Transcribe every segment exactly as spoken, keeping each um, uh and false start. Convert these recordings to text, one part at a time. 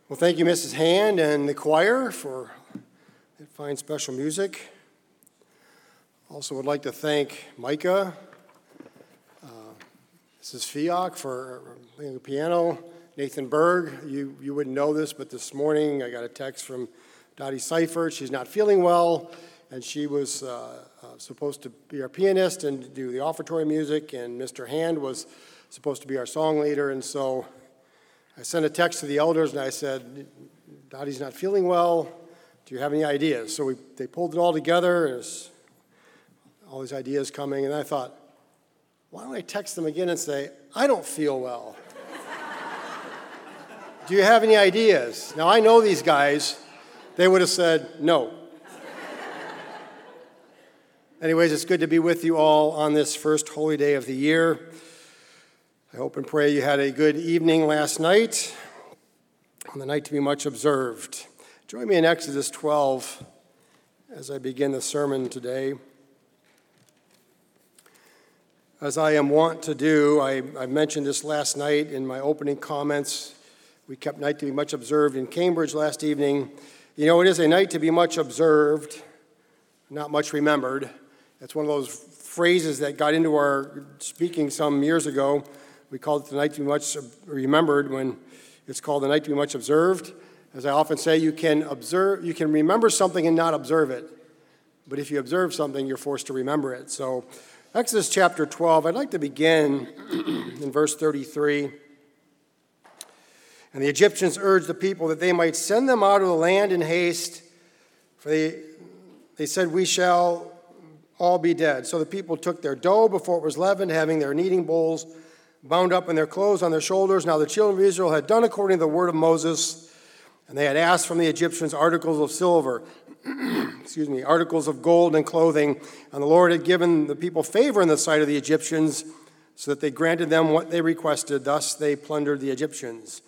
Well, thank you, Missus Hand and the choir, for that fine special music. Also would like to thank Micah, uh, Missus Fiok for playing the piano, Nathan Berg. You, you wouldn't know this, but this morning I got a text from Dottie Seifert. She's not feeling well, and she was uh, uh, supposed to be our pianist and do the offertory music, and Mister Hand was supposed to be our song leader, and so I sent a text to the elders, and I said, Dottie's not feeling well. Do you have any ideas? So we, they pulled it all together. There's all these ideas coming, and I thought, why don't I text them again and say, I don't feel well. Do you have any ideas? Now, I know these guys. They would have said no. Anyways, it's good to be with you all on this first holy day of the year. I hope and pray you had a good evening last night, on the night to be much observed. Join me in Exodus twelve as I begin the sermon today. As I am wont to do, I, I mentioned this last night in my opening comments. We kept night to be much observed in Cambridge last evening. You know, it is a night to be much observed, not much remembered. That's one of those phrases that got into our speaking some years ago. We called it the night to be much remembered when it's called the night to be much observed. As I often say, you can observe, you can remember something and not observe it. But if you observe something, you're forced to remember it. So Exodus chapter twelve, I'd like to begin in verse thirty-three. And the Egyptians urged the people that they might send them out of the land in haste, for they, they said, we shall all be dead. So the people took their dough before it was leavened, having their kneading bowls bound up in their clothes on their shoulders. Now the children of Israel had done according to the word of Moses, and they had asked from the Egyptians articles of silver, excuse me, articles of gold and clothing. And the Lord had given the people favor in the sight of the Egyptians, so that they granted them what they requested. Thus they plundered the Egyptians.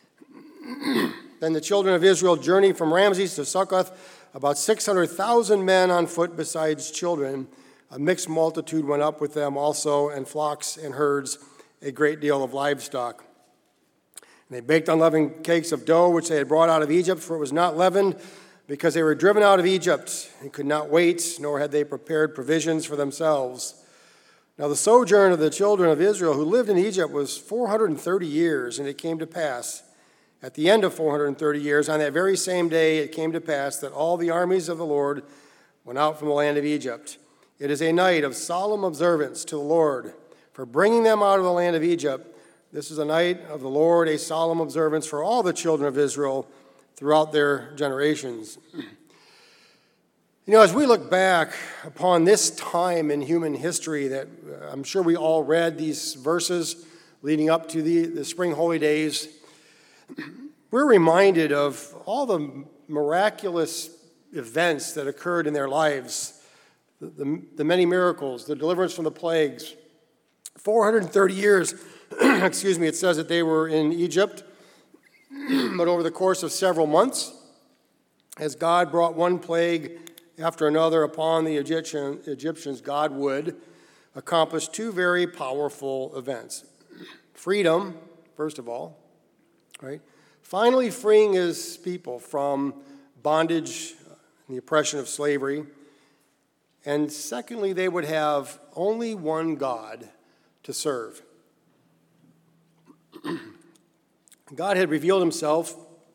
Then the children of Israel journeyed from Ramses to Succoth, about six hundred thousand men on foot besides children. A mixed multitude went up with them also, and flocks and herds, a great deal of livestock. And they baked unleavened cakes of dough, which they had brought out of Egypt, for it was not leavened, because they were driven out of Egypt, and could not wait, nor had they prepared provisions for themselves. Now the sojourn of the children of Israel who lived in Egypt was four hundred thirty years, and it came to pass, at the end of four hundred thirty years, on that very same day it came to pass that all the armies of the Lord went out from the land of Egypt. It is a night of solemn observance to the Lord, for bringing them out of the land of Egypt. This is a night of the Lord, a solemn observance for all the children of Israel throughout their generations. You know, as we look back upon this time in human history that uh, I'm sure we all read these verses leading up to the, the spring holy days, we're reminded of all the miraculous events that occurred in their lives, the, the, the many miracles, the deliverance from the plagues. four hundred thirty years, excuse me, it says that they were in Egypt, but over the course of several months, as God brought one plague after another upon the Egyptian, Egyptians, God would accomplish two very powerful events. Freedom, first of all, right? Finally freeing his people from bondage and the oppression of slavery. And secondly, they would have only one God to serve. God had revealed himself,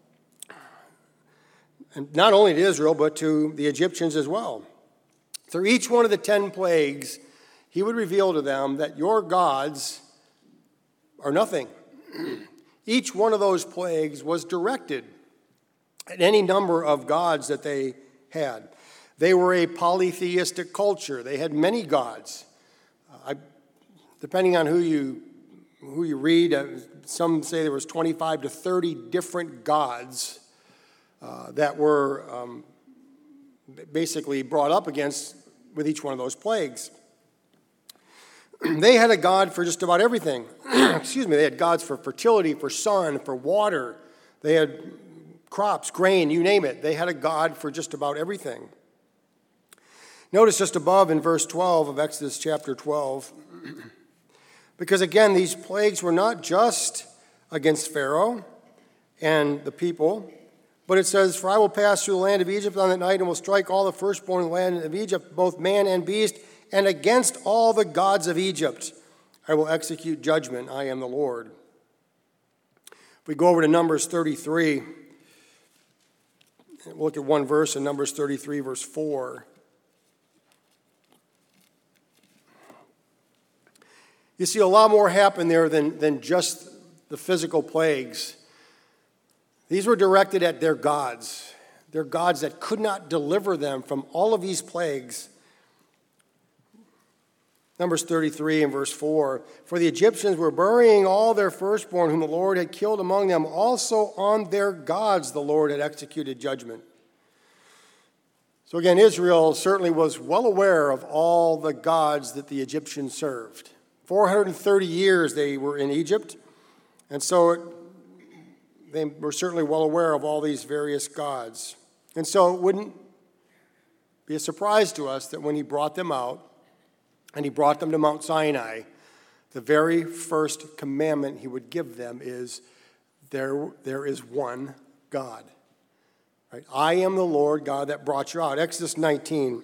and not only to Israel, but to the Egyptians as well. Through each one of the ten plagues, he would reveal to them that your gods are nothing. Each one of those plagues was directed at any number of gods that they had. They were a polytheistic culture. They had many gods. Uh, I, depending on who you who you read, uh, some say there was twenty-five to thirty different gods uh, that were um, basically brought up against with each one of those plagues. They had a god for just about everything. Excuse me, they had gods for fertility, for sun, for water. They had crops, grain, you name it. They had a god for just about everything. Notice just above in verse twelve of Exodus chapter twelve, because again, these plagues were not just against Pharaoh. and the people. But it says, for I will pass through the land of Egypt on that night and will strike all the firstborn in the land of Egypt, both man and beast, and against all the gods of Egypt I will execute judgment. I am the Lord. If we go over to Numbers thirty-three, we'll look at one verse in Numbers thirty-three, verse four. You see, a lot more happened there than, than just the physical plagues. These were directed at their gods, their gods that could not deliver them from all of these plagues. Numbers thirty-three and verse four, for the Egyptians were burying all their firstborn whom the Lord had killed among them. Also on their gods the Lord had executed judgment. So again, Israel certainly was well aware of all the gods that the Egyptians served. four hundred thirty years they were in Egypt, and so it, they were certainly well aware of all these various gods. And so it wouldn't be a surprise to us that when he brought them out, and he brought them to Mount Sinai, the very first commandment he would give them is, there, there is one God. Right? I am the Lord God that brought you out. Exodus nineteen.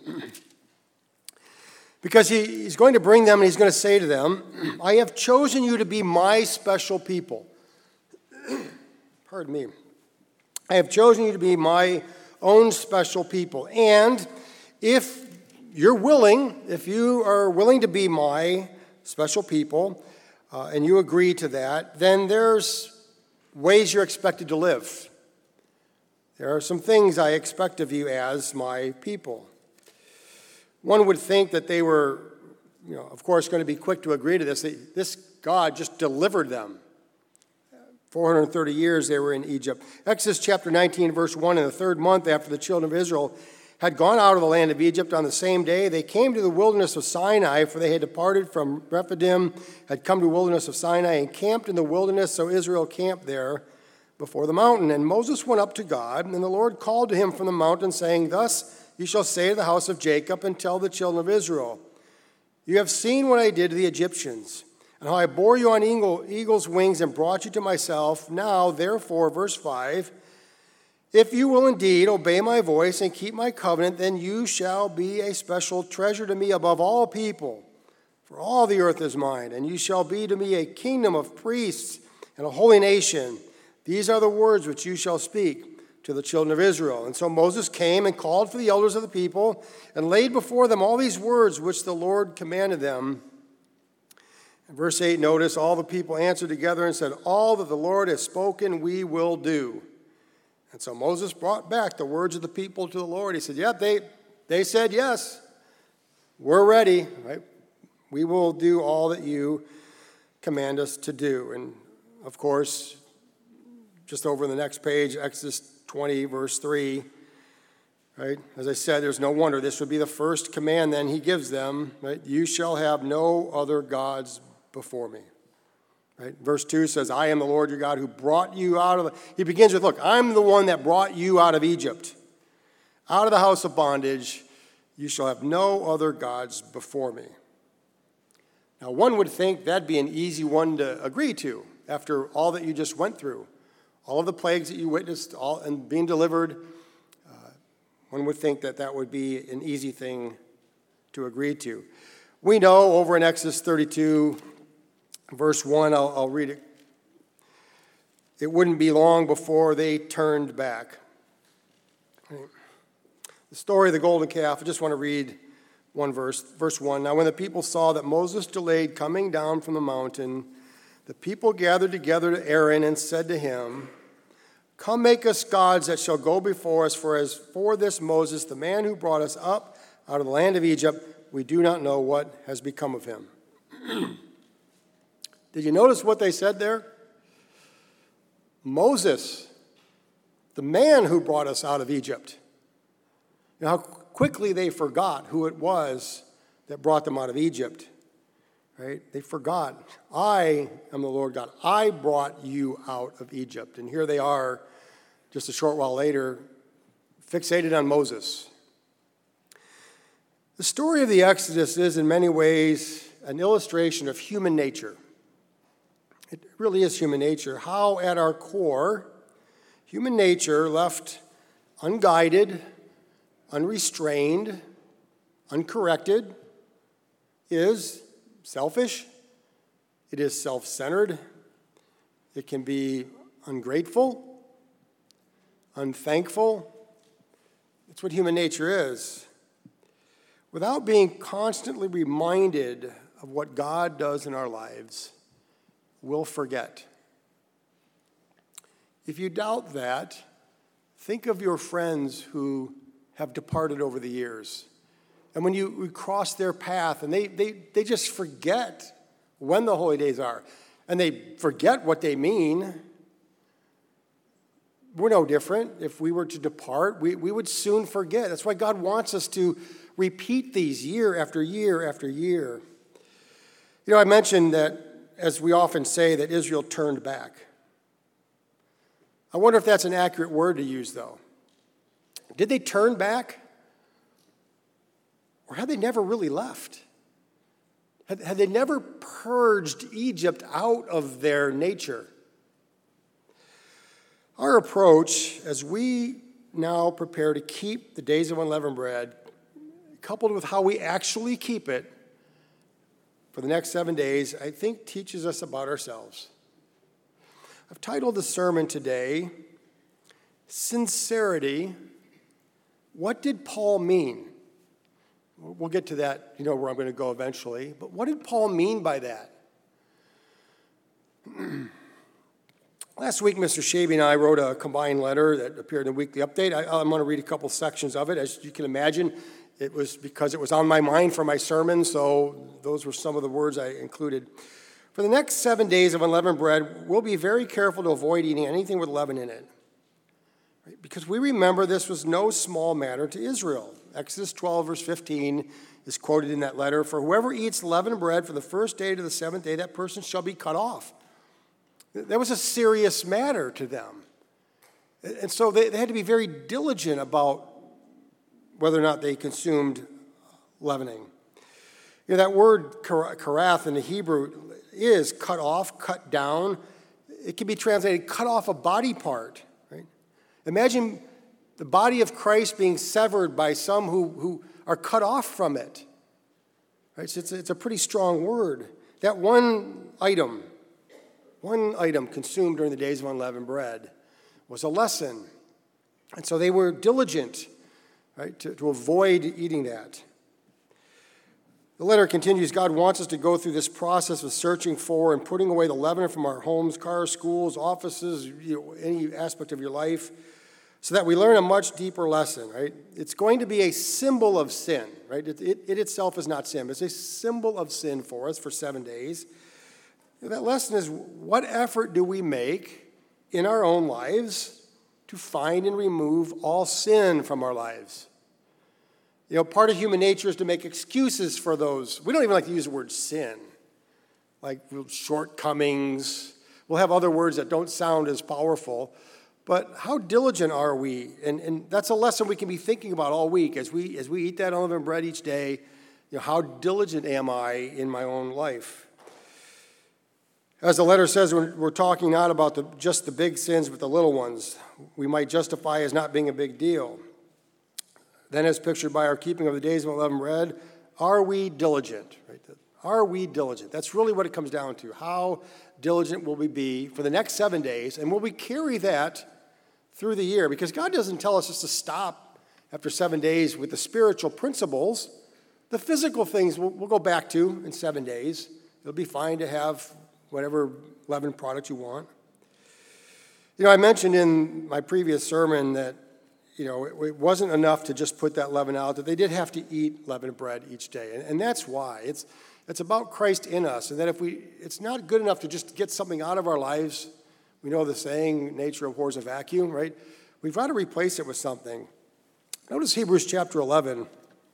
Because he, he's going to bring them and he's going to say to them, I have chosen you to be my special people. Pardon me. I have chosen you to be my own special people. And if you're willing, if you are willing to be my special people, uh, and you agree to that, then there's ways you're expected to live. There are some things I expect of you as my people. One would think that they were, you know, of course, going to be quick to agree to this. This God just delivered them. four hundred thirty years they were in Egypt. Exodus chapter nineteen, verse one, in the third month after the children of Israel had gone out of the land of Egypt on the same day, they came to the wilderness of Sinai, for they had departed from Rephidim, had come to the wilderness of Sinai, and camped in the wilderness, so Israel camped there before the mountain. And Moses went up to God, and the Lord called to him from the mountain, saying, thus you shall say to the house of Jacob, and tell the children of Israel, you have seen what I did to the Egyptians, and how I bore you on eagle, eagle's wings and brought you to myself. Now, therefore, verse five, if you will indeed obey my voice and keep my covenant, then you shall be a special treasure to me above all people, for all the earth is mine, and you shall be to me a kingdom of priests and a holy nation. These are the words which you shall speak to the children of Israel. And so Moses came and called for the elders of the people and laid before them all these words which the Lord commanded them. In verse eight, notice, all the people answered together and said, all that the Lord has spoken we will do. And so Moses brought back the words of the people to the Lord. He said, yep, they, they said yes. We're ready, right? We will do all that you command us to do. And, of course, just over in the next page, Exodus twenty, verse three, right? As I said, there's no wonder. This would be the first command then he gives them, right? You shall have no other gods before me. Right? Verse two says, I am the Lord your God who brought you out of the... He begins with, look, I'm the one that brought you out of Egypt, out of the house of bondage. You shall have no other gods before me. Now, one would think that'd be an easy one to agree to after all that you just went through, all of the plagues that you witnessed all, and being delivered. Uh, one would think that that would be an easy thing to agree to. We know over in Exodus thirty-two, verse one, I'll, I'll read it. It wouldn't be long before they turned back. The story of the golden calf, I just want to read one verse. Verse one, now when the people saw that Moses delayed coming down from the mountain, the people gathered together to Aaron and said to him, come make us gods that shall go before us, for as for this Moses, the man who brought us up out of the land of Egypt, we do not know what has become of him. Did you notice what they said there? Moses, the man who brought us out of Egypt. You know how quickly they forgot who it was that brought them out of Egypt, right? They forgot. I am the Lord God. I brought you out of Egypt. And here they are, just a short while later, fixated on Moses. The story of the Exodus is in many ways an illustration of human nature. It really is human nature. How at our core Human nature, left unguided, unrestrained, uncorrected, is selfish. It is self-centered. It can be ungrateful, unthankful. It's what human nature is. Without being constantly reminded of what God does in our lives, we'll forget. If you doubt that, think of your friends who have departed over the years. And when you, you cross their path and they, they, they just forget when the holy days are, and they forget what they mean, we're no different. If we were to depart, we, we would soon forget. That's why God wants us to repeat these year after year after year. You know, I mentioned that, as we often say, that Israel turned back. I wonder if that's an accurate word to use, though. Did they turn back? Or had they never really left? Had, had they never purged Egypt out of their nature? Our approach, as we now prepare to keep the days of unleavened bread, coupled with how we actually keep it for the next seven days, I think teaches us about ourselves. I've titled the sermon today, Sincerity. What did Paul mean? We'll get to that, you know, where I'm going to go eventually. But what did Paul mean by that? Last week, Mister Shaby and I wrote a combined letter that appeared in the Weekly Update. I, I'm going to read a couple sections of it. As you can imagine, it was because it was on my mind for my sermon, so those were some of the words I included. For the next seven days of unleavened bread, we'll be very careful to avoid eating anything with leaven in it, right? Because we remember this was no small matter to Israel. Exodus twelve, verse fifteen is quoted in that letter. For whoever eats leavened bread from the first day to the seventh day, that person shall be cut off. That was a serious matter to them. And so they, they had to be very diligent about whether or not they consumed leavening. You know, that word karath in the Hebrew is cut off, cut down. It can be translated cut off a body part. Right? Imagine the body of Christ being severed by some who, who are cut off from it. Right? So it's, it's a pretty strong word. That one item, one item consumed during the days of unleavened bread was a lesson. And so they were diligent, right, to, to avoid eating that. The letter continues, God wants us to go through this process of searching for and putting away the leaven from our homes, cars, schools, offices, you know, any aspect of your life, so that we learn a much deeper lesson, right? It's going to be a symbol of sin, right? It, it, it itself is not sin. It's a symbol of sin for us for seven days. That lesson is, what effort do we make in our own lives to find and remove all sin from our lives? You know, part of human nature is to make excuses for those. We don't even like to use the word sin, like shortcomings. We'll have other words that don't sound as powerful. But how diligent are we? And, and that's a lesson we can be thinking about all week as we as we eat that unleavened bread each day. You know, how diligent am I in my own life? As the letter says, we're talking not about the, just the big sins, but the little ones we might justify as not being a big deal. Then, as pictured by our keeping of the days of unleavened bread, are we diligent? Right? Are we diligent? That's really what it comes down to. How diligent will we be for the next seven days? And will we carry that through the year? Because God doesn't tell us just to stop after seven days with the spiritual principles. The physical things we'll, we'll go back to in seven days. It'll be fine to have whatever leavened product you want. You know, I mentioned in my previous sermon that, you know, it, it wasn't enough to just put that leaven out, that they did have to eat leavened bread each day. And, and that's why. It's it's about Christ in us. And that if we, it's not good enough to just get something out of our lives. We know the saying, nature abhors a vacuum, right? We've got to replace it with something. Notice Hebrews chapter eleven.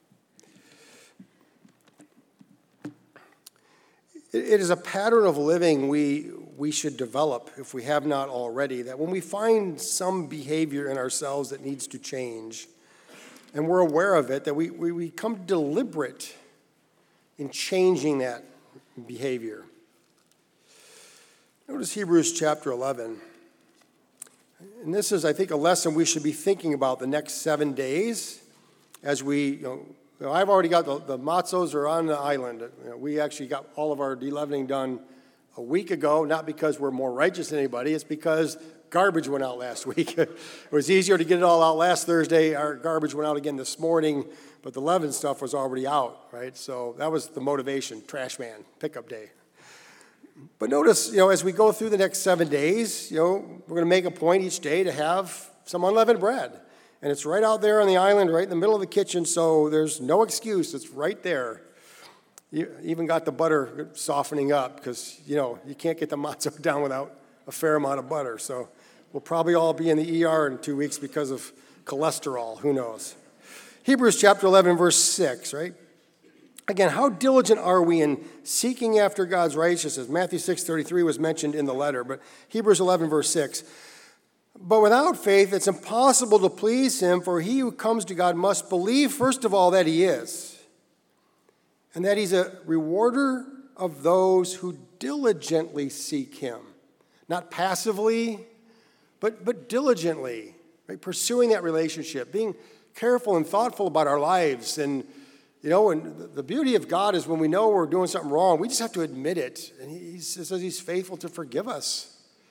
It is a pattern of living we, we should develop, if we have not already, that when we find some behavior in ourselves that needs to change, and we're aware of it, that we, we, we become deliberate in changing that behavior. Notice Hebrews chapter eleven. And this is, I think, a lesson we should be thinking about the next seven days as we, you know, you know I've already got the, the matzos are on the island. You know, we actually got all of our de-leavening done a week ago, not because we're more righteous than anybody, it's because garbage went out last week. It was easier to get it all out last Thursday. Our garbage went out again this morning, but the leaven stuff was already out, right? So that was the motivation, trash man, pickup day. But notice, you know, as we go through the next seven days, you know, we're going to make a point each day to have some unleavened bread. And it's right out there on the island, right in the middle of the kitchen, so there's no excuse. It's right there. You even got the butter softening up because, you know, you can't get the matzo down without a fair amount of butter. So we'll probably all be in the E R in two weeks because of cholesterol. Who knows? Hebrews chapter eleven, verse six, right? Again, how diligent are we in seeking after God's righteousness? Matthew six thirty-three was mentioned in the letter, but Hebrews eleven, verse six. But without faith, it's impossible to please him, for he who comes to God must believe, first of all, that he is, and that he's a rewarder of those who diligently seek him. Not passively, but, but diligently, right? Pursuing that relationship, being careful and thoughtful about our lives. And, you know, and the beauty of God is when we know we're doing something wrong, we just have to admit it. And he says he's faithful to forgive us.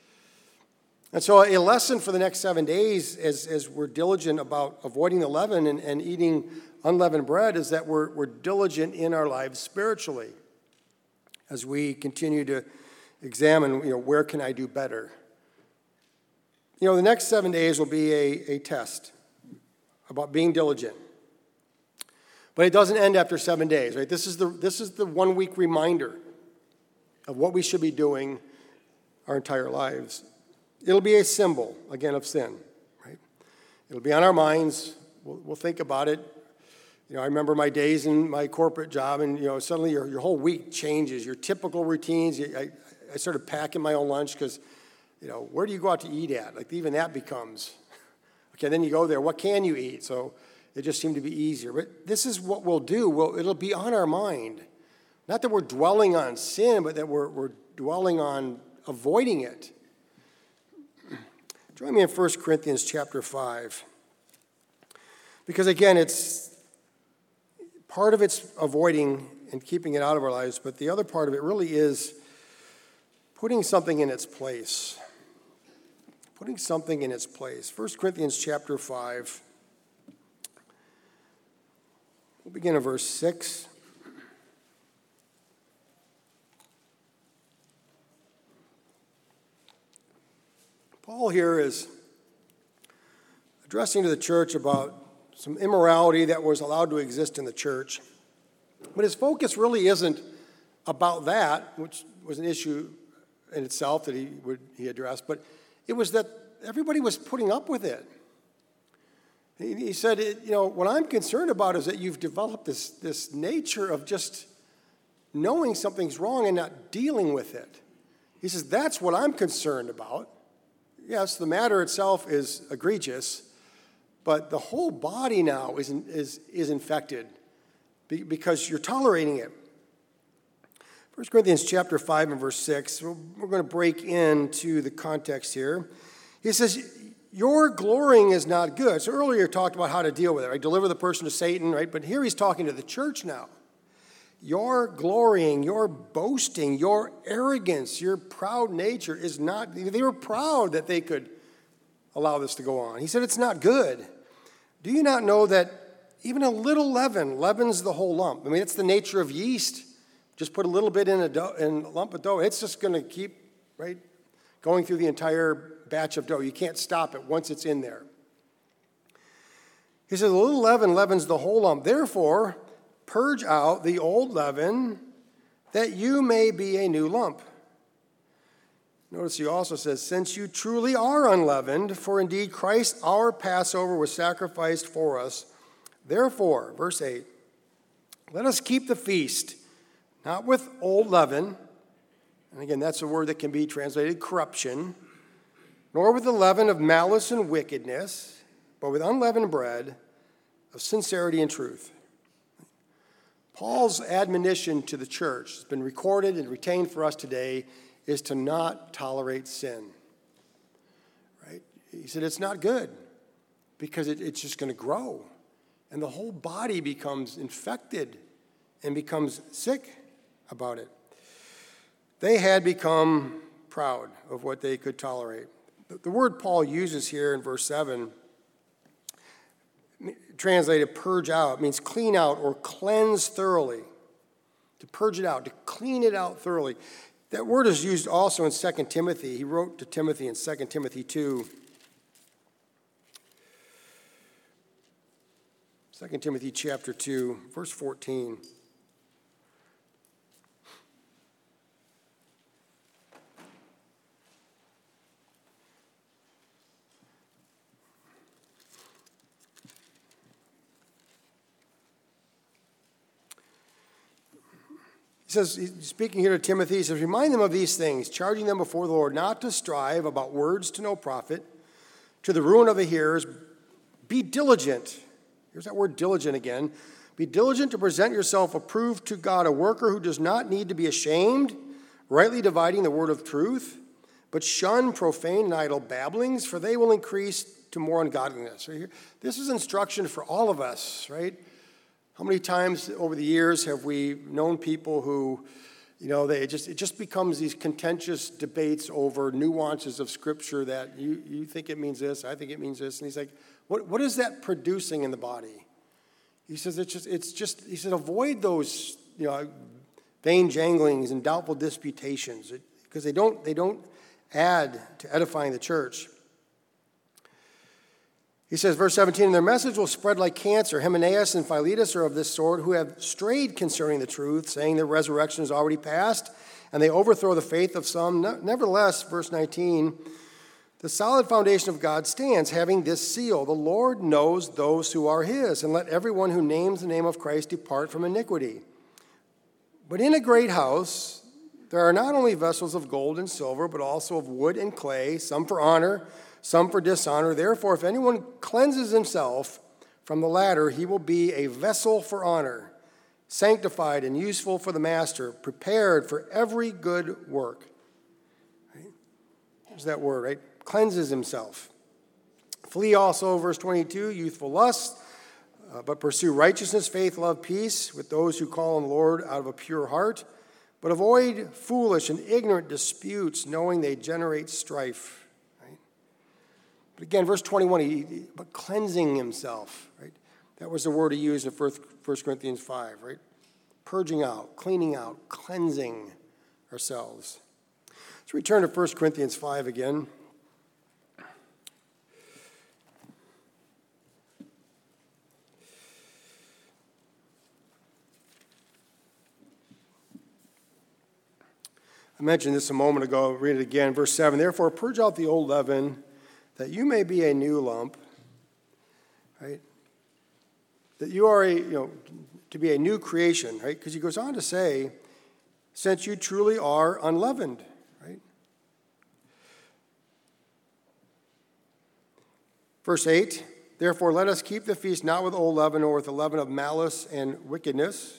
And so a lesson for the next seven days as, as we're diligent about avoiding the leaven and, and eating unleavened bread is that we're, we're diligent in our lives spiritually as we continue to examine, you know, where can I do better? You know, the next seven days will be a, a test about being diligent. But it doesn't end after seven days, right? This is the this is the one-week reminder of what we should be doing our entire lives. It'll be a symbol, again, of sin, right? It'll be on our minds. We'll, we'll think about it. You know, I remember my days in my corporate job, and, you know, suddenly your, your whole week changes. Your typical routines, I, I started packing my own lunch because, you know, where do you go out to eat at? Like, even that becomes, okay, then you go there. What can you eat? So it just seemed to be easier. But this is what we'll do. We'll, it'll be on our mind. Not that we're dwelling on sin, but that we're, we're dwelling on avoiding it. Join me in First Corinthians chapter five. Because, again, it's part of it's avoiding and keeping it out of our lives, but the other part of it really is putting something in its place. Putting something in its place. First Corinthians chapter five. We'll begin at verse six. Paul here is addressing to the church about some immorality that was allowed to exist in the church. But his focus really isn't about that, which was an issue in itself that he would he addressed, but it was that everybody was putting up with it. He, he said, you know, what I'm concerned about is that you've developed this, this nature of just knowing something's wrong and not dealing with it. He says, that's what I'm concerned about. Yes, the matter itself is egregious, but the whole body now is, is, is infected because you're tolerating it. First Corinthians chapter five and verse six, we're going to break into the context here. He says, your glorying is not good. So earlier talked about how to deal with it, right? Deliver the person to Satan, right? But here he's talking to the church now. Your glorying, your boasting, your arrogance, your proud nature is not, they were proud that they could allow this to go on. He said, it's not good. Do you not know that even a little leaven leavens the whole lump? I mean, it's the nature of yeast. Just put a little bit in a, dough, in a lump of dough. It's just going to keep, right, going through the entire batch of dough. You can't stop it once it's in there. He says, a little leaven leavens the whole lump. Therefore, purge out the old leaven, that you may be a new lump. Notice he also says, since you truly are unleavened, for indeed Christ our Passover was sacrificed for us. Therefore, verse eight, let us keep the feast, not with old leaven, and again, that's a word that can be translated corruption, nor with the leaven of malice and wickedness, but with unleavened bread of sincerity and truth. Paul's admonition to the church has been recorded and retained for us today is to not tolerate sin. Right? He said it's not good because it, it's just going to grow. And the whole body becomes infected and becomes sick about it. They had become proud of what they could tolerate. The word Paul uses here in verse seven, translated purge out, means clean out or cleanse thoroughly. To purge it out, to clean it out thoroughly. That word is used also in Second Timothy. He wrote to Timothy in Second Timothy two. Second Timothy chapter two, verse fourteen. He says, he's speaking here to Timothy, he says, remind them of these things, charging them before the Lord not to strive about words to no profit, to the ruin of the hearers. Be diligent. Here's that word diligent again. Be diligent to present yourself approved to God, a worker who does not need to be ashamed, rightly dividing the word of truth, but shun profane and idle babblings, for they will increase to more ungodliness. So here, this is instruction for all of us, right? How many times over the years have we known people who, you know, they just it just becomes these contentious debates over nuances of Scripture that you, you think it means this, I think it means this. And he's like, what what is that producing in the body? He says it's just it's just he said avoid those, you know, vain janglings and doubtful disputations, because they don't they don't add to edifying the church. He says, verse seventeen, and their message will spread like cancer. Hymenaeus and Philetus are of this sort, who have strayed concerning the truth, saying the resurrection is already past, and they overthrow the faith of some. Nevertheless, verse nineteen, the solid foundation of God stands, having this seal. The Lord knows those who are his, and let everyone who names the name of Christ depart from iniquity. But in a great house there are not only vessels of gold and silver, but also of wood and clay, some for honor, some for dishonor. Therefore, if anyone cleanses himself from the latter, he will be a vessel for honor, sanctified and useful for the master, prepared for every good work. Right? There's that word, right? Cleanses himself. Flee also, verse twenty-two, youthful lust, uh, but pursue righteousness, faith, love, peace with those who call on the Lord out of a pure heart. But avoid foolish and ignorant disputes, knowing they generate strife. But again, verse twenty-one, he, but cleansing himself, right? That was the word he used in First Corinthians five, right? Purging out, cleaning out, cleansing ourselves. Let's return to First Corinthians five again. I mentioned this a moment ago. I'll read it again. Verse seven, therefore purge out the old leaven, that you may be a new lump, right? That you are a, you know, to be a new creation, right? Because he goes on to say, since you truly are unleavened, right? Verse eight, therefore let us keep the feast not with old leaven or with the leaven of malice and wickedness,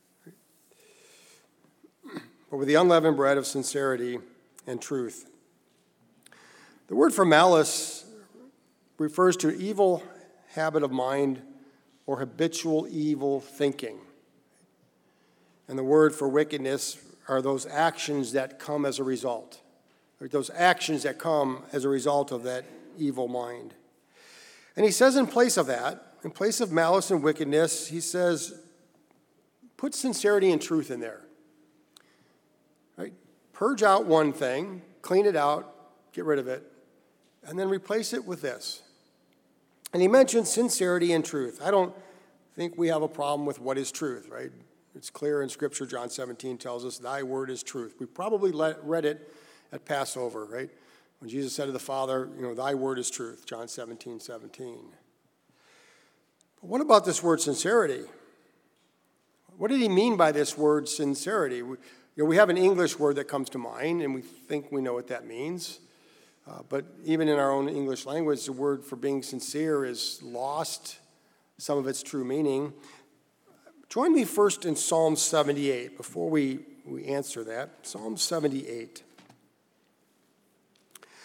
but with the unleavened bread of sincerity and truth. The word for malice refers to evil habit of mind or habitual evil thinking. And the word for wickedness are those actions that come as a result, or those actions that come as a result of that evil mind. And he says in place of that, in place of malice and wickedness, he says, put sincerity and truth in there. Right? Purge out one thing, clean it out, get rid of it, and then replace it with this. And he mentioned sincerity and truth. I don't think we have a problem with what is truth, right? It's clear in Scripture. John seventeen tells us, thy word is truth. We probably let, read it at Passover, right? When Jesus said to the Father, you know, thy word is truth, John seventeen, seventeen. But what about this word sincerity? What did he mean by this word sincerity? We, you know, we have an English word that comes to mind, and we think we know what that means. Uh, but even in our own English language, the word for being sincere is lost some of its true meaning. Join me first in Psalm seventy-eight before we, we answer that. Psalm seventy-eight.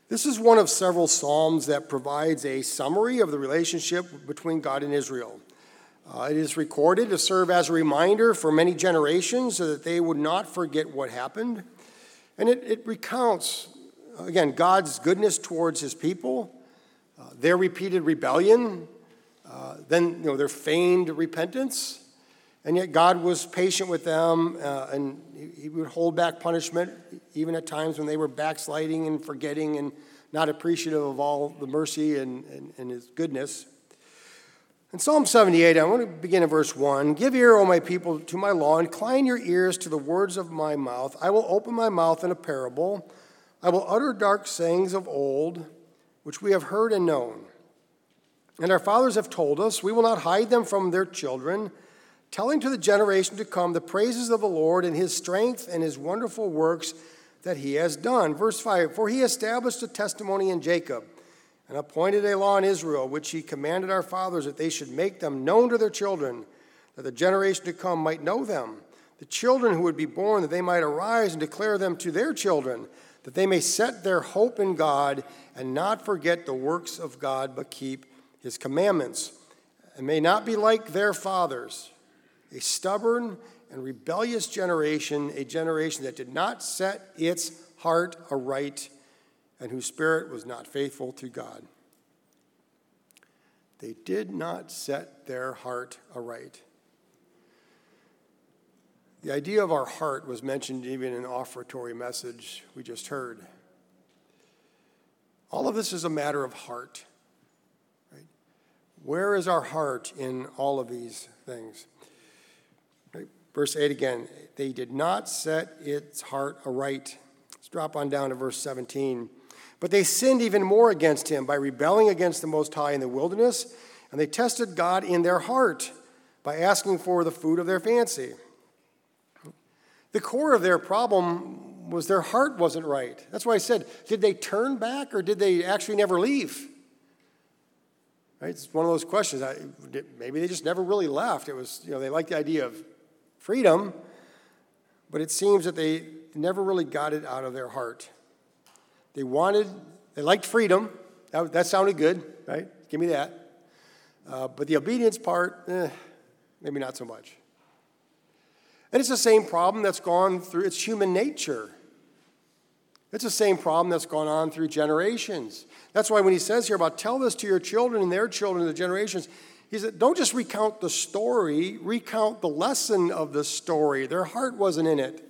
This is one of several psalms that provides a summary of the relationship between God and Israel. Uh, it is recorded to serve as a reminder for many generations so that they would not forget what happened. And it, it recounts, again, God's goodness towards his people, uh, their repeated rebellion, uh, then you know their feigned repentance, and yet God was patient with them, uh, and he, he would hold back punishment, even at times when they were backsliding and forgetting and not appreciative of all the mercy and, and, and his goodness. In Psalm seventy-eight, I want to begin in verse one. Give ear, O my people, to my law. Incline your ears to the words of my mouth. I will open my mouth in a parable. I will utter dark sayings of old, which we have heard and known. And our fathers have told us, we will not hide them from their children, telling to the generation to come the praises of the Lord and his strength and his wonderful works that he has done. Verse five, for he established a testimony in Jacob and appointed a law in Israel, which he commanded our fathers that they should make them known to their children, that the generation to come might know them, the children who would be born, that they might arise and declare them to their children, that they may set their hope in God and not forget the works of God, but keep his commandments, and may not be like their fathers, a stubborn and rebellious generation, a generation that did not set its heart aright and whose spirit was not faithful to God. They did not set their heart aright. The idea of our heart was mentioned even in the offertory message we just heard. All of this is a matter of heart. Right? Where is our heart in all of these things? Right? Verse eight again, they did not set its heart aright. Let's drop on down to verse seventeen. But they sinned even more against him by rebelling against the Most High in the wilderness, and they tested God in their heart by asking for the food of their fancy. The core of their problem was their heart wasn't right. That's why I said, did they turn back or did they actually never leave? Right? It's one of those questions. I, maybe they just never really left. It was, you know, they liked the idea of freedom, but it seems that they never really got it out of their heart. They wanted, they liked freedom. That, that sounded good, right? Give me that. Uh, but the obedience part, eh, maybe not so much. And it's the same problem that's gone through, it's human nature. It's the same problem that's gone on through generations. That's why when he says here about tell this to your children and their children, the generations, he said, don't just recount the story, recount the lesson of the story. Their heart wasn't in it.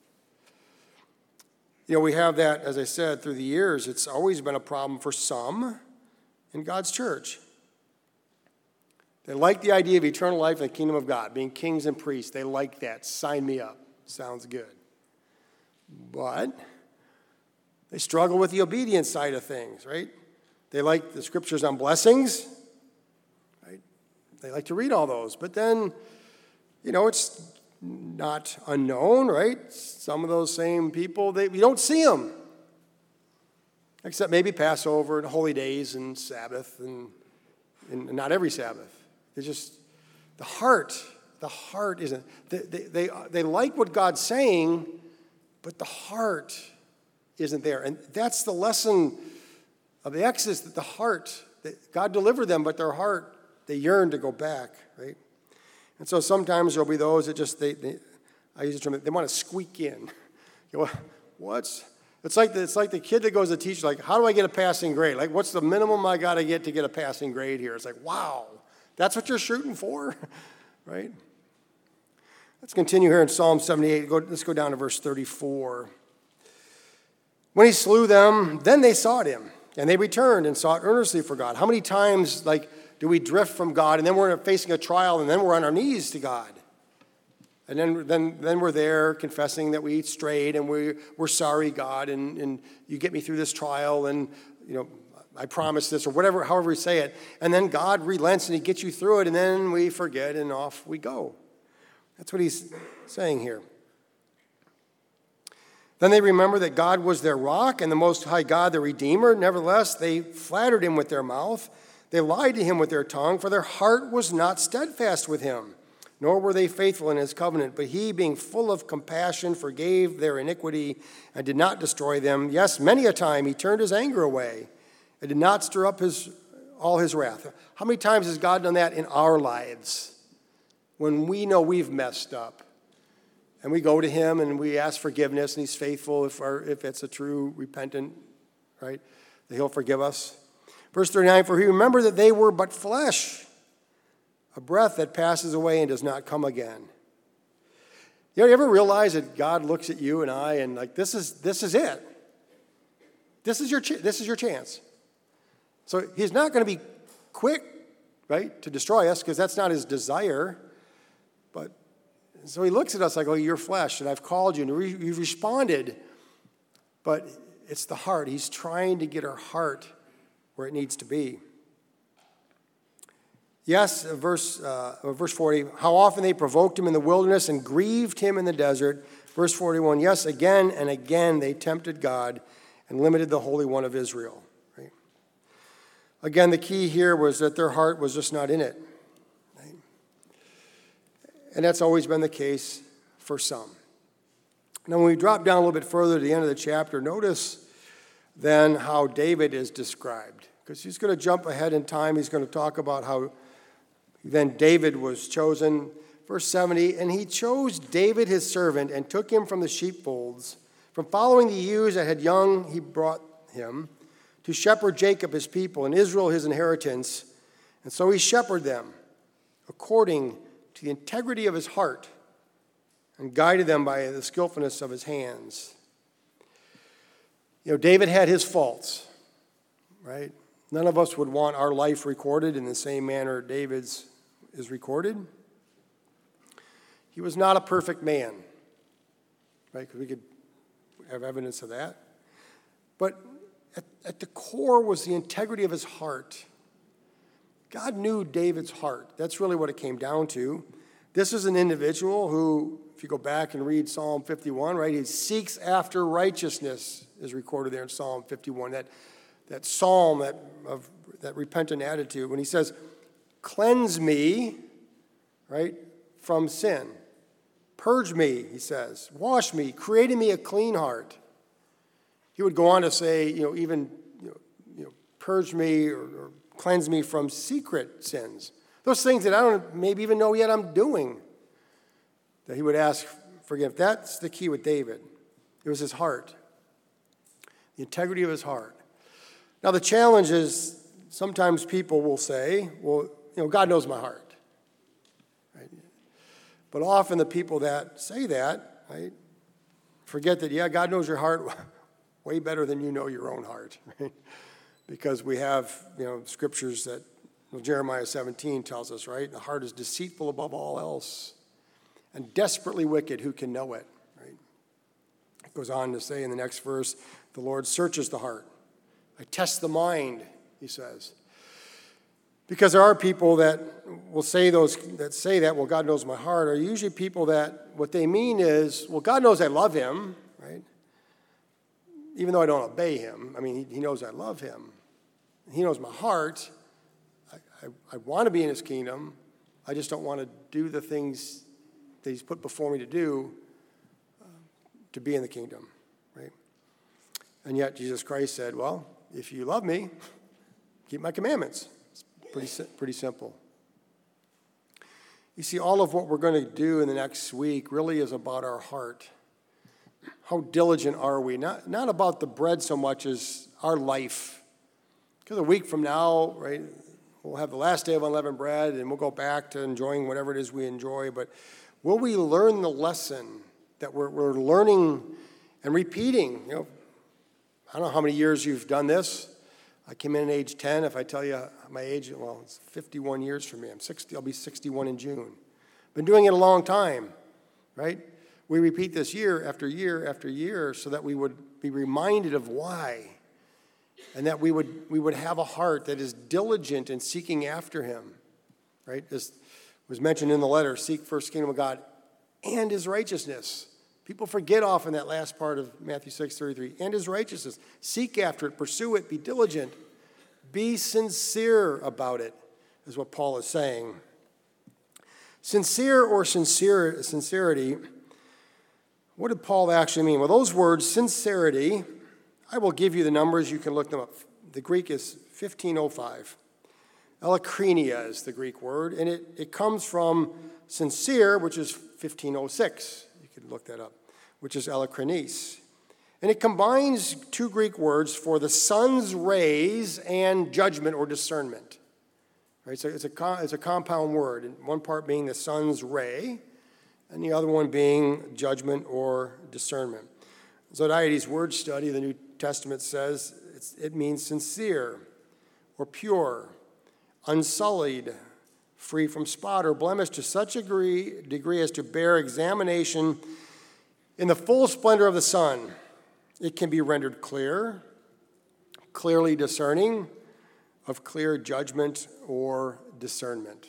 You know, we have that, as I said, through the years. It's always been a problem for some in God's church. They like the idea of eternal life in the kingdom of God, being kings and priests. They like that. Sign me up. Sounds good. But they struggle with the obedience side of things, right? They like the scriptures on blessings, right? They like to read all those. But then, you know, it's not unknown, right? Some of those same people, they, we don't see them. Except maybe Passover and holy days and Sabbath and, and not every Sabbath. It's just the heart, the heart isn't, they, they, they, they like what God's saying, but the heart isn't there. And that's the lesson of the Exodus, that the heart, that God delivered them, but their heart, they yearn to go back, right? And so sometimes there'll be those that just, they, they I use the term, they want to squeak in. You know, what's, it's like, the, it's like the kid that goes to teach, like, how do I get a passing grade? Like, what's the minimum I got to get to get a passing grade here? It's like, wow, that's what you're shooting for, right? Let's continue here in Psalm seventy-eight. Go, let's go down to verse thirty-four. When he slew them, then they sought him, and they returned and sought earnestly for God. How many times, like, do we drift from God, and then we're facing a trial, and then we're on our knees to God? And then, then, then we're there confessing that we strayed, and we, we're sorry, God, and, and you get me through this trial, and, you know, I promise this, or whatever, however we say it. And then God relents, and he gets you through it, and then we forget, and off we go. That's what he's saying here. Then they remember that God was their rock and the Most High God, the Redeemer. Nevertheless, they flattered him with their mouth. They lied to him with their tongue, for their heart was not steadfast with him, nor were they faithful in his covenant. But he, being full of compassion, forgave their iniquity and did not destroy them. Yes, many a time he turned his anger away and did not stir up his all his wrath. How many times has God done that in our lives when we know we've messed up? And we go to him and we ask forgiveness, and he's faithful if, our, if it's a true repentant, right, that he'll forgive us. Verse thirty-nine, for he remembered that they were but flesh, a breath that passes away and does not come again. You know, you ever realize that God looks at you and I and like, this is this is it. This is your ch- this is your chance. So he's not going to be quick, right, to destroy us, because that's not his desire. But so he looks at us like, oh, you're flesh, and I've called you, and re- you've responded. But it's the heart. He's trying to get our heart where it needs to be. Yes, verse, uh, verse forty, how often they provoked him in the wilderness and grieved him in the desert. Verse forty-one, yes, again and again they tempted God and limited the Holy One of Israel. Right? Again, the key here was that their heart was just not in it. Right? And that's always been the case for some. Now, when we drop down a little bit further to the end of the chapter, notice then how David is described. Because he's going to jump ahead in time. He's going to talk about how then David was chosen. Verse seventy, and he chose David his servant and took him from the sheepfolds. From following the ewes that had young, he brought him to shepherd Jacob his people and Israel his inheritance. And so he shepherded them according to the integrity of his heart and guided them by the skillfulness of his hands. You know, David had his faults, right? None of us would want our life recorded in the same manner David's is recorded. He was not a perfect man, right? Because we could have evidence of that. But at, at the core was the integrity of his heart. God knew David's heart. That's really what it came down to. This is an individual who, if you go back and read Psalm fifty-one, right, he seeks after righteousness, is recorded there in Psalm fifty-one. That that psalm that of that repentant attitude, when he says, cleanse me, right, from sin. Purge me, he says. Wash me, create in me a clean heart. He would go on to say, you know, even you know, you know, purge me or, or cleanse me from secret sins. Those things that I don't maybe even know yet I'm doing. That he would ask forgiveness. That's the key with David. It was his heart. The integrity of his heart. Now the challenge is sometimes people will say, well, you know, God knows my heart. Right? But often the people that say that, right, forget that, yeah, God knows your heart way better than you know your own heart. Right? Because we have, you know, scriptures that, well, Jeremiah seventeen tells us, right, the heart is deceitful above all else and desperately wicked. Who can know it? Right? It goes on to say in the next verse, the Lord searches the heart. I test the mind, he says. Because there are people that will say those that say that, well, God knows my heart, are usually people that what they mean is, well, God knows I love him, right? Even though I don't obey him. I mean, he, he knows I love him. He knows my heart. I, I, I want to be in his kingdom. I just don't want to do the things that he's put before me to do uh, to be in the kingdom, right? And yet Jesus Christ said, well, if you love me, keep my commandments. It's pretty, pretty simple. You see, all of what we're going to do in the next week really is about our heart. How diligent are we? Not, not about the bread so much as our life. Because a week from now, right, we'll have the last day of unleavened bread, and we'll go back to enjoying whatever it is we enjoy. But will we learn the lesson that we're, we're learning and repeating? You know, I don't know how many years you've done this. I came in at age ten. If I tell you my age, well, it's fifty-one years for me. I'm sixty. I'll be sixty-one in June. Been doing it a long time, right? We repeat this year after year after year so that we would be reminded of why, and that we would we would have a heart that is diligent in seeking after him, right? As was mentioned in the letter, seek first the kingdom of God and his righteousness. People forget often that last part of Matthew six thirty-three, and his righteousness. Seek after it, pursue it, be diligent, be sincere about it, is what Paul is saying. Sincere or sincere, sincerity, what did Paul actually mean? Well, those words, sincerity, I will give you the numbers. You can look them up. The Greek is fifteen oh five. Eilikrenia is the Greek word, and it, it comes from sincere, which is fifteen oh six. You can look that up, which is eilikrines. And it combines two Greek words for the sun's rays and judgment or discernment. Right? So it's a, it's a compound word, and one part being the sun's ray, and the other one being judgment or discernment. Zodhiates' word study of the New Testament says it's, it means sincere or pure, unsullied, free from spot or blemish to such a degree, degree as to bear examination in the full splendor of the sun. It can be rendered clear, clearly discerning, of clear judgment or discernment.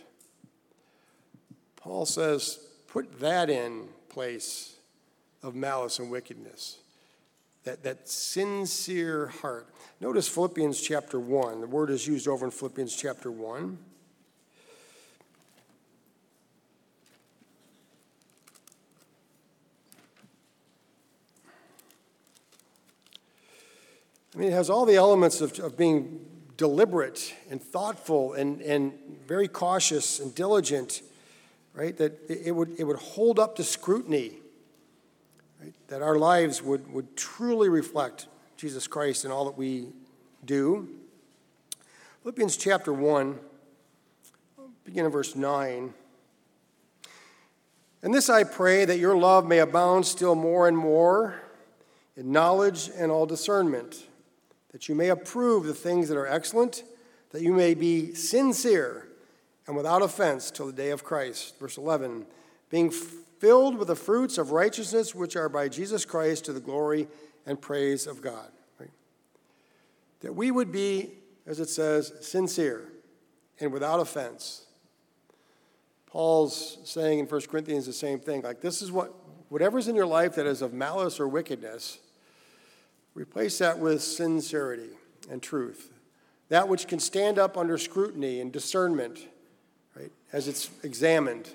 Paul says, put that in place of malice and wickedness, that, that sincere heart. Notice Philippians chapter one. The word is used over in Philippians chapter one. I mean, it has all the elements of, of being deliberate and thoughtful and, and very cautious and diligent, right? That it would, it would hold up to scrutiny, right? That our lives would, would truly reflect Jesus Christ in all that we do. Philippians chapter one, begin in verse nine. And this I pray, that your love may abound still more and more in knowledge and all discernment, that you may approve the things that are excellent, that you may be sincere and without offense till the day of Christ. Verse eleven, being filled with the fruits of righteousness which are by Jesus Christ to the glory and praise of God. Right? That we would be, as it says, sincere and without offense. Paul's saying in First Corinthians the same thing. Like, this is what, whatever's in your life that is of malice or wickedness, replace that with sincerity and truth. That which can stand up under scrutiny and discernment, right, as it's examined.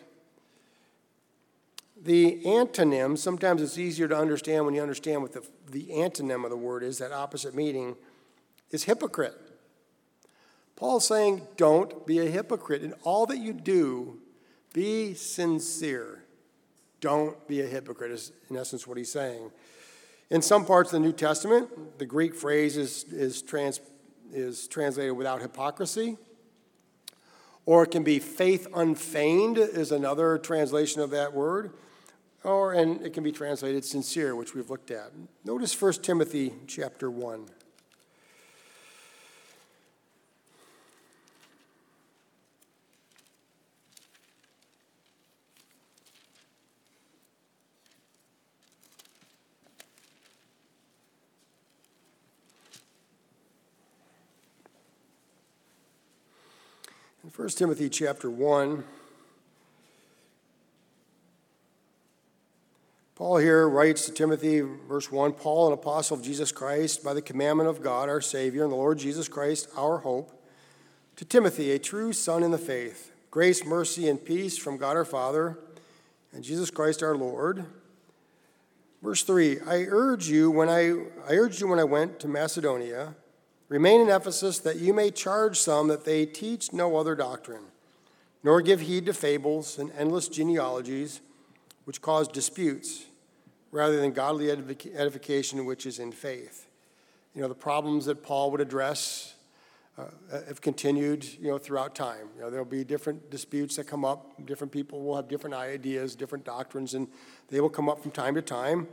The antonym, sometimes it's easier to understand when you understand what the, the antonym of the word is, that opposite meaning, is hypocrite. Paul's saying, don't be a hypocrite. In all that you do, be sincere. Don't be a hypocrite, is in essence what he's saying. In some parts of the New Testament, the Greek phrase is, is, trans, is translated without hypocrisy. Or it can be faith unfeigned is another translation of that word. Or, and it can be translated sincere, which we've looked at. Notice First Timothy chapter one. In First Timothy chapter one, Paul here writes to Timothy, verse one, Paul, an apostle of Jesus Christ, by the commandment of God, our Savior, and the Lord Jesus Christ, our hope, to Timothy, a true son in the faith, grace, mercy, and peace from God our Father and Jesus Christ our Lord. Verse three, I urge you when I, I urged you when I went to Macedonia, remain in Ephesus, that you may charge some that they teach no other doctrine, nor give heed to fables and endless genealogies, which cause disputes, rather than godly edific- edification which is in faith. You know, the problems that Paul would address uh, have continued, you know, throughout time. You know, there'll be different disputes that come up. Different people will have different ideas, different doctrines, and they will come up from time to time.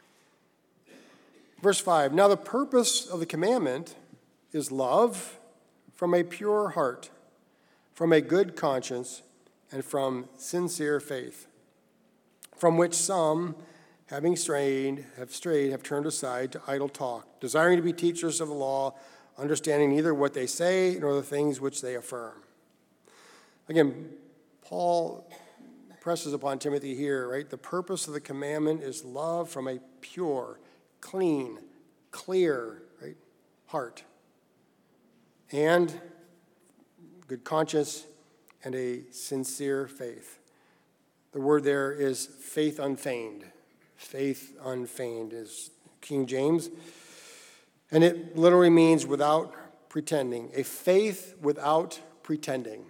Verse five, now the purpose of the commandment is love from a pure heart, from a good conscience, and from sincere faith, from which some, having strayed, have strayed, have turned aside to idle talk, desiring to be teachers of the law, understanding neither what they say nor the things which they affirm. Again, Paul presses upon Timothy here, right? The purpose of the commandment is love from a pure, clean, clear, right, heart, and good conscience, and a sincere faith. The word there is faith unfeigned. Faith unfeigned is King James. And it literally means without pretending. A faith without pretending.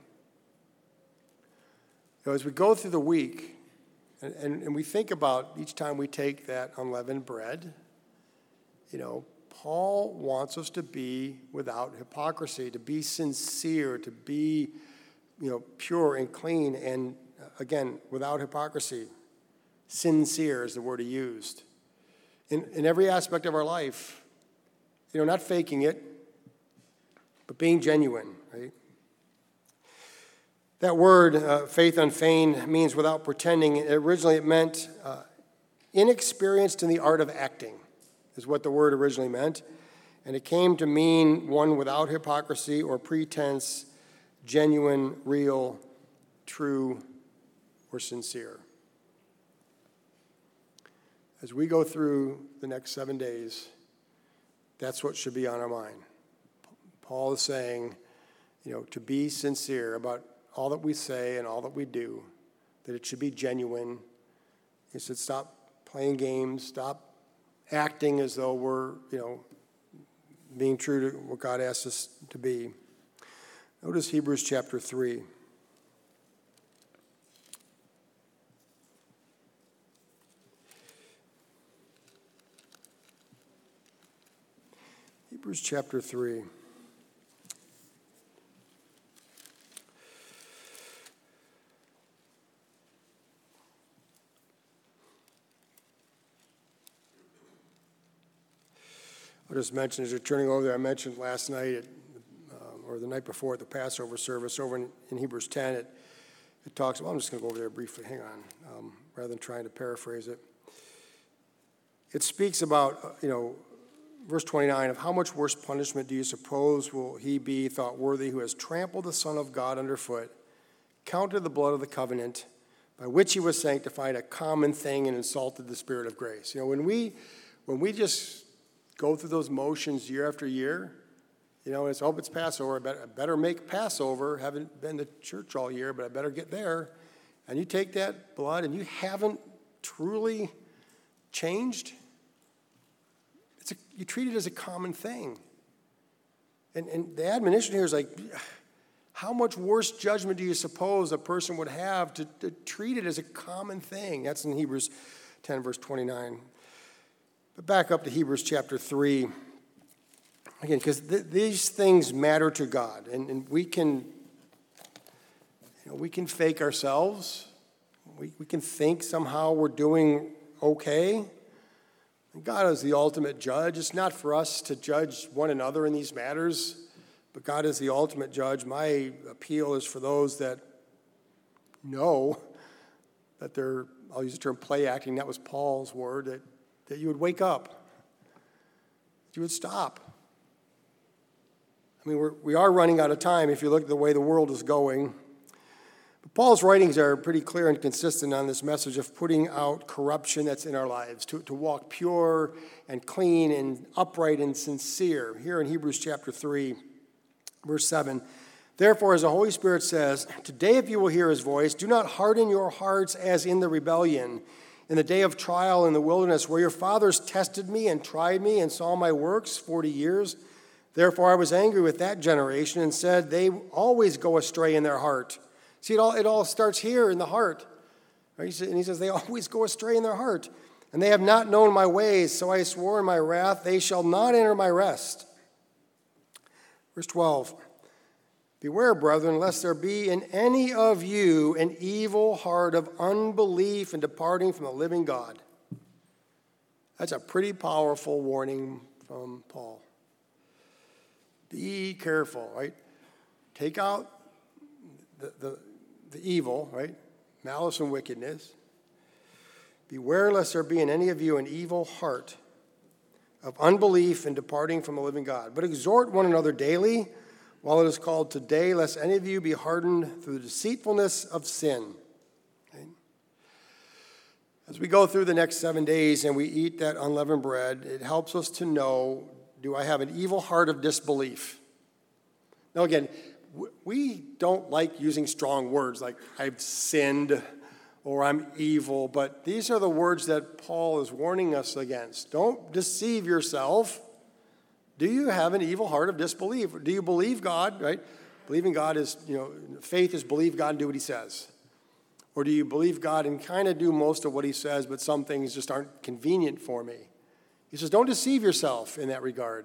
So as we go through the week, and, and, and we think about each time we take that unleavened bread, you know, Paul wants us to be without hypocrisy, to be sincere, to be, you know, pure and clean, and again, without hypocrisy. Sincere is the word he used. In, in every aspect of our life, you know, not faking it, but being genuine, right? That word, uh, faith unfeigned, means without pretending. Originally, it meant uh, inexperienced in the art of acting, is what the word originally meant. And it came to mean one without hypocrisy or pretense, genuine, real, true, or sincere. As we go through the next seven days, that's what should be on our mind. Paul is saying, you know, to be sincere about all that we say and all that we do, that it should be genuine. He said, stop playing games, stop acting as though we're, you know, being true to what God asks us to be. Notice Hebrews chapter three. Hebrews chapter three. I'll just mention, as you're turning over there, I mentioned last night, at, uh, or the night before at the Passover service, over in, in Hebrews ten, it, it talks, well, I'm just going to go over there briefly, hang on, um, rather than trying to paraphrase it. It speaks about, uh, you know, verse twenty-nine, of how much worse punishment do you suppose will he be thought worthy who has trampled the Son of God underfoot, counted the blood of the covenant, by which he was sanctified, a common thing, and insulted the Spirit of grace. You know, when we, when we just go through those motions year after year, you know, it's, oh, it's Passover, I better, I better make Passover, haven't been to church all year, but I better get there, and you take that blood and you haven't truly changed, it's a, you treat it as a common thing. And, and the admonition here is like, how much worse judgment do you suppose a person would have to, to treat it as a common thing? That's in Hebrews ten, verse twenty-nine. But back up to Hebrews chapter three, again, because th- these things matter to God, and, and we can, you know, we can fake ourselves. We, we can think somehow we're doing okay. And God is the ultimate judge. It's not for us to judge one another in these matters, but God is the ultimate judge. My appeal is for those that know that they're, I'll use the term play acting, that was Paul's word, that that you would wake up, that you would stop. I mean, we're, we are running out of time if you look at the way the world is going. But Paul's writings are pretty clear and consistent on this message of putting out corruption that's in our lives, to, to walk pure and clean and upright and sincere. Here in Hebrews chapter three, verse seven, therefore, as the Holy Spirit says, today if you will hear his voice, do not harden your hearts as in the rebellion, in the day of trial in the wilderness, where your fathers tested me and tried me and saw my works forty years. Therefore I was angry with that generation and said, they always go astray in their heart. See, it all, it all starts here in the heart. Right? And he says, they always go astray in their heart. And they have not known my ways, so I swore in my wrath, they shall not enter my rest. Verse twelve. Beware, brethren, lest there be in any of you an evil heart of unbelief and departing from the living God. That's a pretty powerful warning from Paul. Be careful, right? Take out the, the, the evil, right? Malice and wickedness. Beware lest there be in any of you an evil heart of unbelief and departing from the living God. But exhort one another daily, while it is called today, lest any of you be hardened through the deceitfulness of sin. Okay? As we go through the next seven days and we eat that unleavened bread, it helps us to know, do I have an evil heart of disbelief? Now again, we don't like using strong words like I've sinned or I'm evil. But these are the words that Paul is warning us against. Don't deceive yourself. Do you have an evil heart of disbelief? Do you believe God, right? Believing God is, you know, faith is believe God and do what he says. Or do you believe God and kind of do most of what he says, but some things just aren't convenient for me? He says, don't deceive yourself in that regard.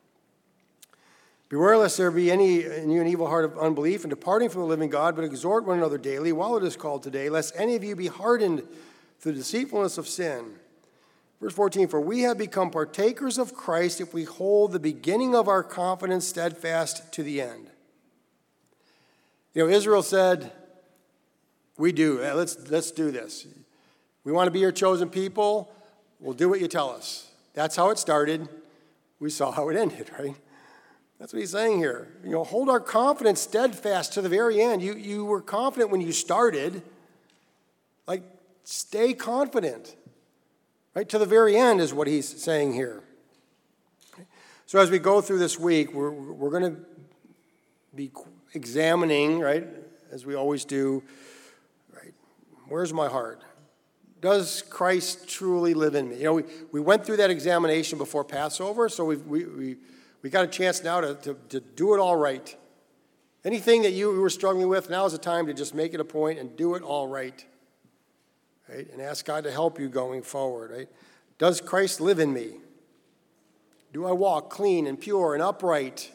Beware lest there be any in you an evil heart of unbelief and departing from the living God, but exhort one another daily while it is called today, lest any of you be hardened through the deceitfulness of sin. Verse fourteen, for we have become partakers of Christ if we hold the beginning of our confidence steadfast to the end. You know, Israel said, we do. Let's, let's do this. We want to be your chosen people. We'll do what you tell us. That's how it started. We saw how it ended, right? That's what he's saying here. You know, hold our confidence steadfast to the very end. You, you were confident when you started. Like, stay confident. Right? To the very end is what he's saying here. Okay. So as we go through this week, we're, we're going to be examining, right, as we always do, right, where's my heart? Does Christ truly live in me? You know, we, we went through that examination before Passover, so we've, we we we got a chance now to, to, to do it all right. Anything that you were struggling with, now is the time to just make it a point and do it all right. Right? And ask God to help you going forward. Right? Does Christ live in me? Do I walk clean and pure and upright?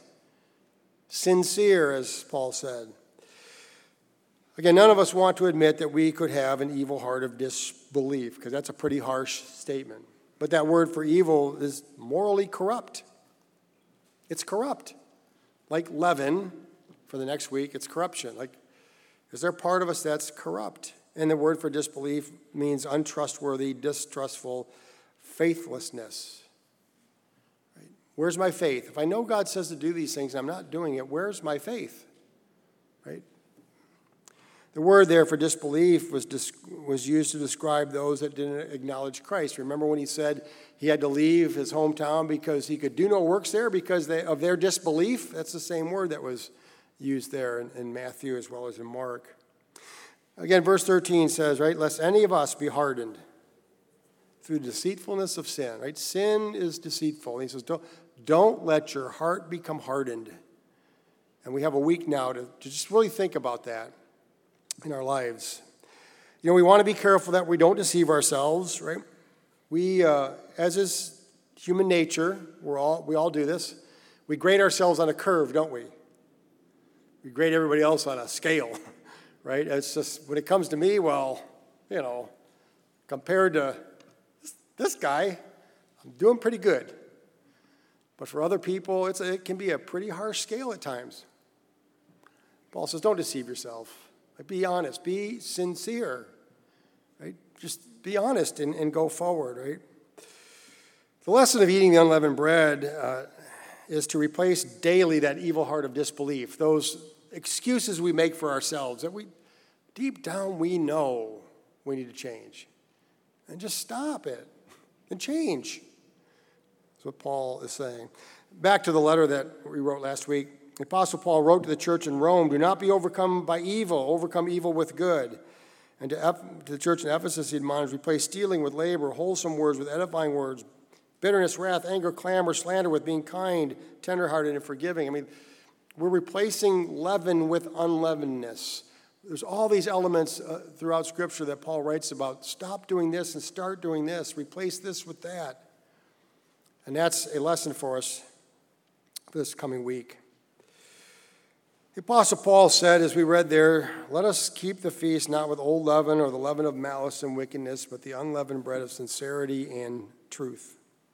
Sincere, as Paul said. Again, none of us want to admit that we could have an evil heart of disbelief, because that's a pretty harsh statement. But that word for evil is morally corrupt. It's corrupt. Like leaven, for the next week, it's corruption. Like, is there part of us that's corrupt? And the word for disbelief means untrustworthy, distrustful, faithlessness. Right? Where's my faith? If I know God says to do these things and I'm not doing it, where's my faith? Right? The word there for disbelief was, was used to describe those that didn't acknowledge Christ. Remember when he said he had to leave his hometown because he could do no works there because they, of their disbelief? That's the same word that was used there in, in Matthew as well as in Mark. Again, verse thirteen says, right, lest any of us be hardened through deceitfulness of sin, right? Sin is deceitful. And he says, don't, don't let your heart become hardened. And we have a week now to, to just really think about that in our lives. You know, we want to be careful that we don't deceive ourselves, right? We, uh, as is human nature, we're all, we all do this. We grade ourselves on a curve, don't we? We grade everybody else on a scale. Right? It's just, when it comes to me, well, you know, compared to this, this guy, I'm doing pretty good. But for other people, it's a, it can be a pretty harsh scale at times. Paul says, don't deceive yourself. Like, be honest. Be sincere. Right? Just be honest and, and go forward, right? The lesson of eating the unleavened bread uh, is to replace daily that evil heart of disbelief, those excuses we make for ourselves that we deep down we know we need to change, and just stop it and change. That's what Paul is saying. Back to the letter that we wrote last week. The Apostle Paul wrote to the church in Rome, do not be overcome by evil, overcome evil with good. And to, Eph- to the church in Ephesus he admonished, replace stealing with labor, wholesome words with edifying words, bitterness, wrath, anger, clamor, slander with being kind, tenderhearted, and forgiving. I mean, we're replacing leaven with unleavenedness. There's all these elements uh, throughout Scripture that Paul writes about. Stop doing this and start doing this. Replace this with that. And that's a lesson for us this coming week. The Apostle Paul said, as we read there, let us keep the feast not with old leaven or the leaven of malice and wickedness, but the unleavened bread of sincerity and truth.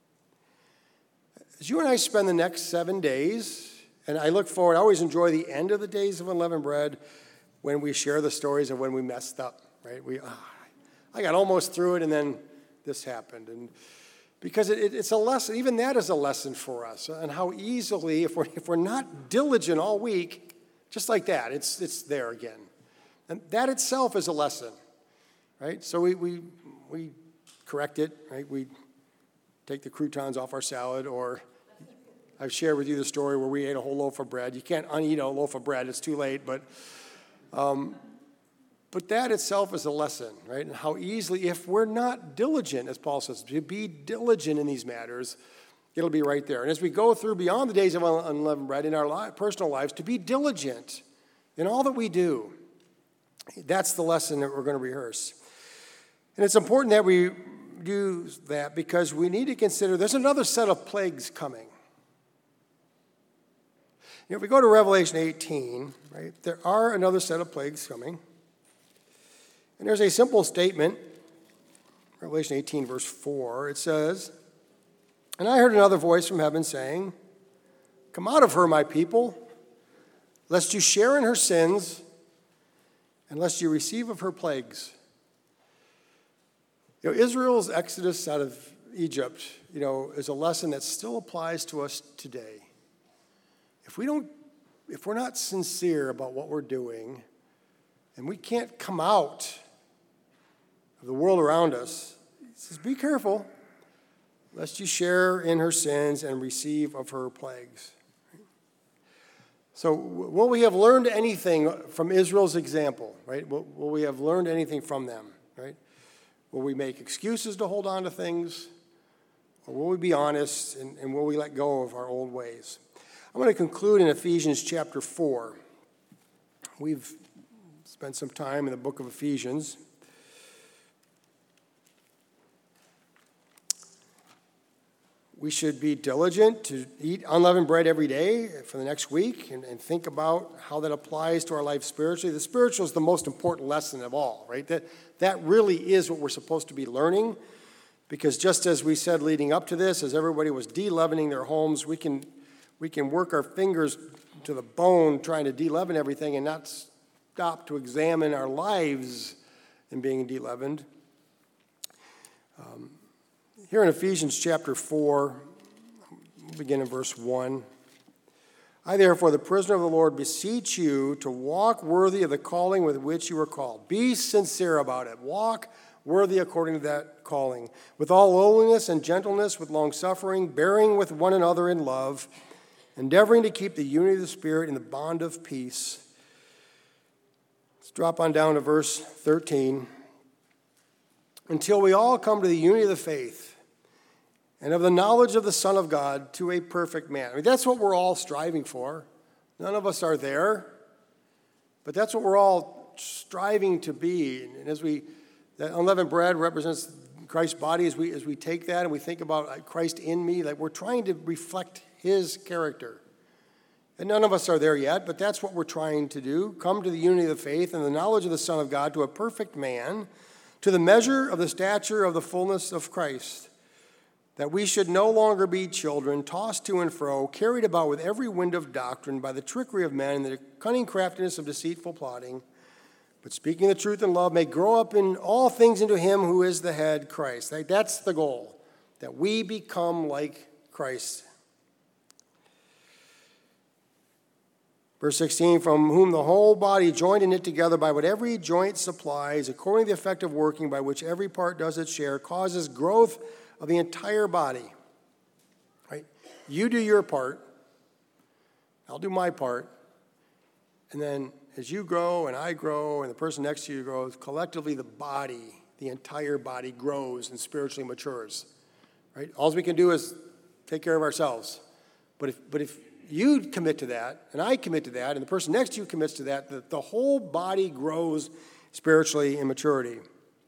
As you and I spend the next seven days, and I look forward, I always enjoy the end of the days of unleavened bread when we share the stories of when we messed up, right? We, oh, I got almost through it, and then this happened. And because it, it, it's a lesson, even that is a lesson for us, and how easily, if we're, if we're not diligent all week, just like that, it's, it's there again. And that itself is a lesson, right? So we, we, we correct it, right? We take the croutons off our salad, or I've shared with you the story where we ate a whole loaf of bread. You can't uneat a loaf of bread. It's too late. But um, But that itself is a lesson, right? And how easily, if we're not diligent, as Paul says, to be diligent in these matters, it'll be right there. And as we go through beyond the days of unleavened bread in our li- personal lives, to be diligent in all that we do, that's the lesson that we're going to rehearse. And it's important that we do that because we need to consider there's another set of plagues coming. You know, if we go to Revelation eighteen, right, there are another set of plagues coming. And there's a simple statement, Revelation eighteen, verse four. It says, "And I heard another voice from heaven saying, 'Come out of her, my people, lest you share in her sins, and lest you receive of her plagues.'" You know, Israel's exodus out of Egypt, you know, is a lesson that still applies to us today. If we don't, if we're not sincere about what we're doing, and we can't come out of the world around us, he says, be careful, lest you share in her sins and receive of her plagues. So will we have learned anything from Israel's example, right? Will, will we have learned anything from them, right? Will we make excuses to hold on to things? Or will we be honest, and, and will we let go of our old ways? I'm going to conclude in Ephesians chapter four. We've spent some time in the book of Ephesians. We should be diligent to eat unleavened bread every day for the next week and, and think about how that applies to our life spiritually. The spiritual is the most important lesson of all, right? That, that really is what we're supposed to be learning, because just as we said leading up to this, as everybody was de-leavening their homes, we can, we can work our fingers to the bone trying to de-leaven everything and not stop to examine our lives in being de-leavened. Um, Here in Ephesians chapter four, we'll begin in verse one. "I therefore, the prisoner of the Lord, beseech you to walk worthy of the calling with which you were called." Be sincere about it. Walk worthy according to that calling, with all lowliness and gentleness, with long-suffering, bearing with one another in love, endeavoring to keep the unity of the Spirit in the bond of peace. Let's drop on down to verse thirteen. "Until we all come to the unity of the faith and of the knowledge of the Son of God, to a perfect man." I mean, that's what we're all striving for. None of us are there, but that's what we're all striving to be. And as we, that unleavened bread represents Christ's body. As we as we take that and we think about Christ in me, like we're trying to reflect his character. And none of us are there yet, but that's what we're trying to do. Come to the unity of the faith and the knowledge of the Son of God, to a perfect man, to the measure of the stature of the fullness of Christ, that we should no longer be children, tossed to and fro, carried about with every wind of doctrine by the trickery of men and the cunning craftiness of deceitful plotting, but speaking the truth in love may grow up in all things into him who is the head, Christ. That's the goal, that we become like Christ. Verse sixteen, "From whom the whole body, joined and knit together by what every joint supplies, according to the effect of working by which every part does its share, causes growth of the entire body." Right? You do your part, I'll do my part, and then as you grow and I grow and the person next to you grows, collectively the body, the entire body grows and spiritually matures. Right? All we can do is take care of ourselves. But if but if you commit to that, and I commit to that, and the person next to you commits to that, the, the whole body grows spiritually in maturity.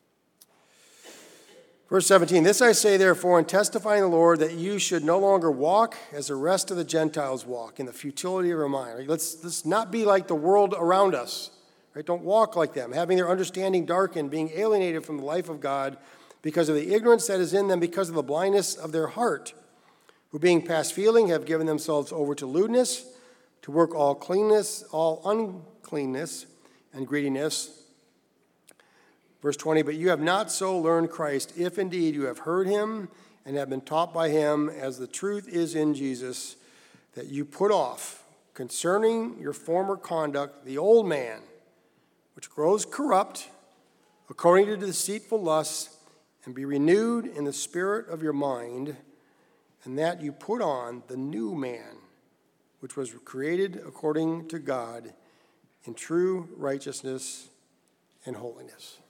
Verse seventeen, "This I say, therefore, and testify in the Lord, that you should no longer walk as the rest of the Gentiles walk, in the futility of your mind." Right? Let's, let's not be like the world around us. Right? Don't walk like them, having their understanding darkened, being alienated from the life of God because of the ignorance that is in them, because of the blindness of their heart, who being past feeling have given themselves over to lewdness, to work all cleanness, all uncleanness and greediness. Verse twenty, "But you have not so learned Christ, if indeed you have heard him and have been taught by him, as the truth is in Jesus, that you put off, concerning your former conduct, the old man, which grows corrupt, according to deceitful lusts, and be renewed in the spirit of your mind, and that you put on the new man, which was created according to God in true righteousness and holiness.